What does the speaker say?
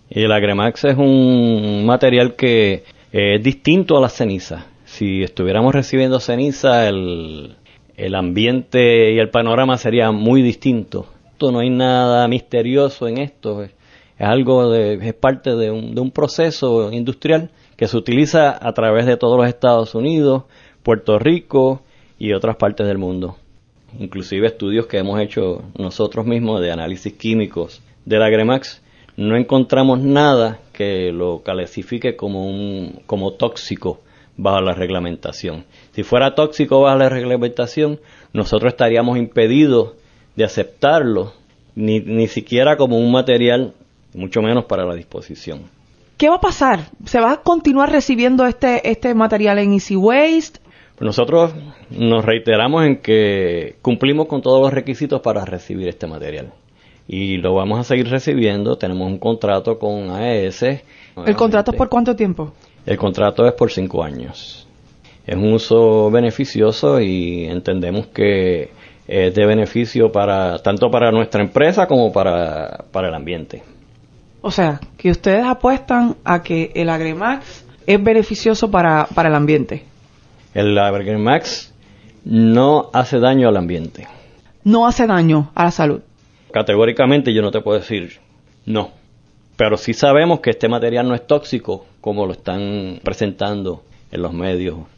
Y el Agremax es un material que es distinto a las cenizas. Si estuviéramos recibiendo ceniza, el ambiente y el panorama sería muy distinto. No hay nada misterioso en esto. Es parte de un proceso industrial que se utiliza a través de todos los Estados Unidos, Puerto Rico y otras partes del mundo. Inclusive estudios que hemos hecho nosotros mismos de análisis químicos del Agremax, no encontramos nada que lo califique como tóxico bajo la reglamentación. Si fuera tóxico bajo la reglamentación, nosotros estaríamos impedidos de aceptarlo, ni siquiera como un material, mucho menos para la disposición. ¿Qué va a pasar? ¿Se va a continuar recibiendo este material en Easy Waste? Nosotros nos reiteramos en que cumplimos con todos los requisitos para recibir este material. Y lo vamos a seguir recibiendo. Tenemos un contrato con AES. ¿El contrato es por cuánto tiempo? El contrato es por 5 años. Es un uso beneficioso y entendemos que es de beneficio tanto para nuestra empresa como para el ambiente. O sea, que ustedes apuestan a que el Agremax es beneficioso para el ambiente. El Agremax no hace daño al ambiente. No hace daño a la salud. Categóricamente yo no te puedo decir no, pero sí sabemos que este material no es tóxico como lo están presentando en los medios